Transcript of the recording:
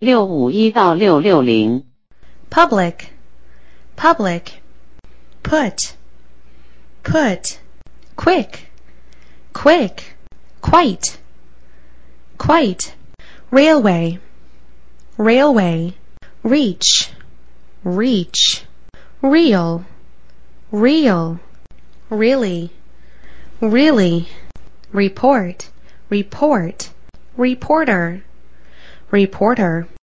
651到660 public, public, put, put, quick, quick, quite, quite, railway, railway, reach, reach, real, real, really, really, report, report, reporter, reporter.